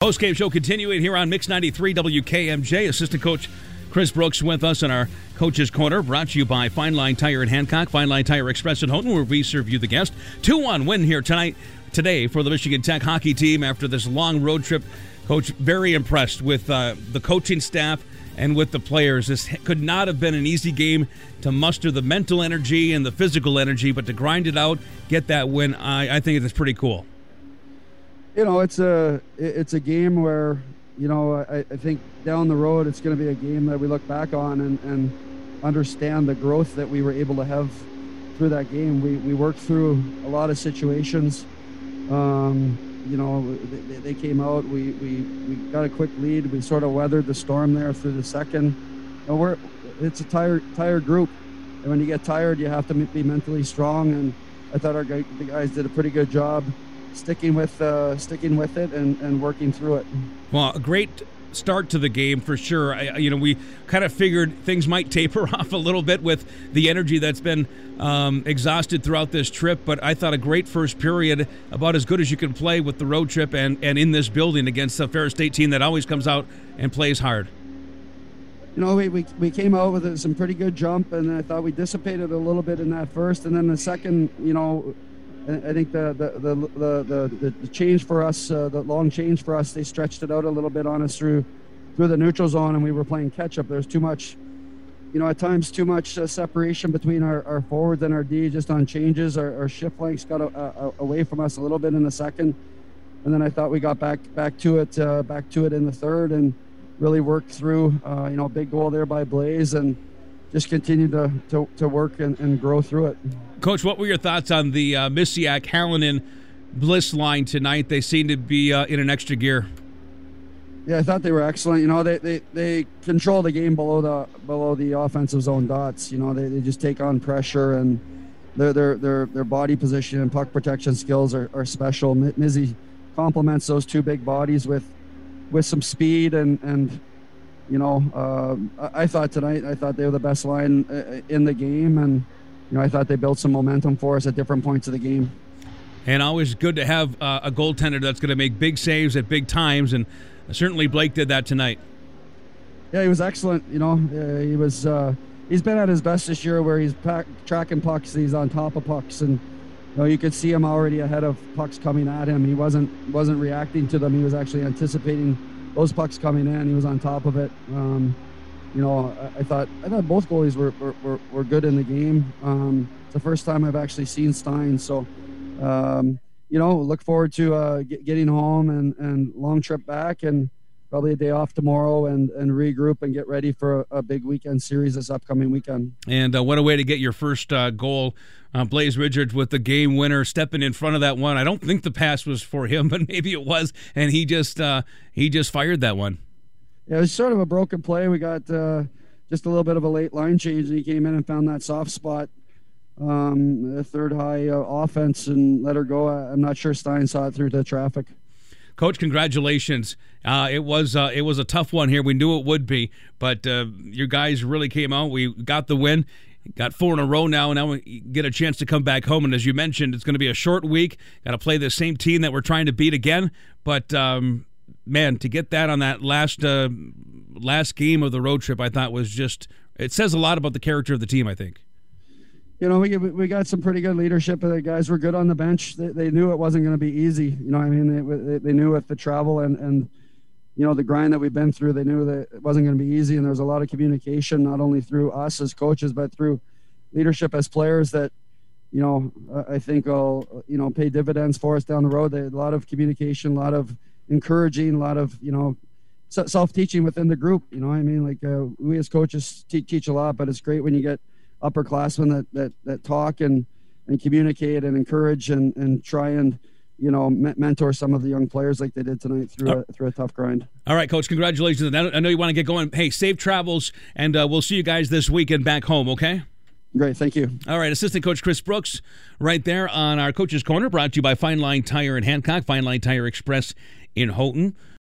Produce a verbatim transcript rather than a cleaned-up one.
Post-game show continuing here on Mix ninety-three W K M J. Assistant coach Chris Brooks with us in our Coach's Corner, brought to you by Fine Line Tire in Hancock, Fine Line Tire Express in Houghton, where we serve you the guest. two one win here tonight, today for the Michigan Tech hockey team after this long road trip. Coach, very impressed with uh, the coaching staff and with the players. This could not have been an easy game to muster the mental energy and the physical energy, but to grind it out, get that win, I, I think it's pretty cool. You know, it's a it's a game where, you know, I, I think down the road it's going to be a game that we look back on and, and understand the growth that we were able to have through that game. We we worked through a lot of situations. Um, you know, they, they came out. We, we we got a quick lead. We sort of weathered the storm there through the second. And we're it's a tired tired group, and when you get tired, you have to be mentally strong. And I thought our guy, the guys did a pretty good job sticking with uh, sticking with it and, and working through it. Well, a great start to the game for sure. I, you know, we kind of figured things might taper off a little bit with the energy that's been um, exhausted throughout this trip, but I thought a great first period, about as good as you can play with the road trip and, and in this building against a Ferris State team that always comes out and plays hard. You know, we, we, we came out with some pretty good jump, and I thought we dissipated a little bit in that first, and then the second, you know, I think the the the the, the, the change for us, uh, the long change for us, they stretched it out a little bit on us through through the neutral zone, and we were playing catch up. There's too much, you know, at times too much uh, separation between our, our forwards and our D just on changes. Our, our shift lengths got a, a, away from us a little bit in the second, and then I thought we got back back to it uh, back to it in the third and really worked through. Uh, you know, big goal there by Blaze, and just continue to, to, to work and, and grow through it. Coach, what were your thoughts on the uh, Misiak, Hallinan, Bliss line tonight? They seem to be uh, in an extra gear. Yeah, I thought they were excellent. You know, they, they, they control the game below the below the offensive zone dots. You know, they, they just take on pressure, and their their their their body position and puck protection skills are, are special. Mizzy complements those two big bodies with with some speed and and. You know, uh, I, I thought tonight, I thought they were the best line uh, in the game, and, you know, I thought they built some momentum for us at different points of the game. And always good to have uh, a goaltender that's going to make big saves at big times, and certainly Blake did that tonight. Yeah, he was excellent. You know, uh, he was, uh, he's been at his best this year where he's pack, tracking pucks, he's on top of pucks, and, you know, you could see him already ahead of pucks coming at him. He wasn't wasn't reacting to them. He was actually anticipating those pucks coming in. He was on top of it. Um, you know, I, I thought I thought both goalies were were, were, were good in the game. Um, it's the first time I've actually seen Stein. So, um, you know, look forward to uh, get, getting home and, and long trip back, and probably a day off tomorrow, and, and regroup and get ready for a, a big weekend series this upcoming weekend. And uh, what a way to get your first uh, goal. Uh, Blaze Richards with the game winner, stepping in front of that one. I don't think the pass was for him, but maybe it was, and he just uh, he just fired that one. Yeah, it was sort of a broken play. We got uh, just a little bit of a late line change, and he came in and found that soft spot, um, a third high uh, offense, and let her go. I'm not sure Stein saw it through the traffic. Coach, congratulations. Uh, it was uh, it was a tough one here. We knew it would be, but uh, your guys really came out. We got the win. Got four in a row now, and now we get a chance to come back home. And as you mentioned, it's going to be a short week. Got to play the same team that we're trying to beat again. But, um, man, to get that on that last uh, last game of the road trip, I thought was just – it says a lot about the character of the team, I think. You know, we we got some pretty good leadership. The guys were good on the bench. They, they knew it wasn't going to be easy. You know what I mean? They, they knew with the travel and, and – you know, the grind that we've been through, they knew that it wasn't going to be easy, and there was a lot of communication, not only through us as coaches, but through leadership as players that, you know, I think will, you know, pay dividends for us down the road. They had a lot of communication, a lot of encouraging, a lot of, you know, self-teaching within the group. You know, I mean, like uh, we as coaches te- teach a lot, but it's great when you get upperclassmen that, that, that talk and, and communicate and encourage and, and try and, you know, mentor some of the young players like they did tonight through a, through a tough grind. All right, Coach, congratulations. I know you want to get going. Hey, safe travels, and uh, we'll see you guys this weekend back home, okay? Great, thank you. All right, Assistant Coach Chris Brooks right there on our Coach's Corner, brought to you by Fine Line Tire in Hancock, Fine Line Tire Express in Houghton.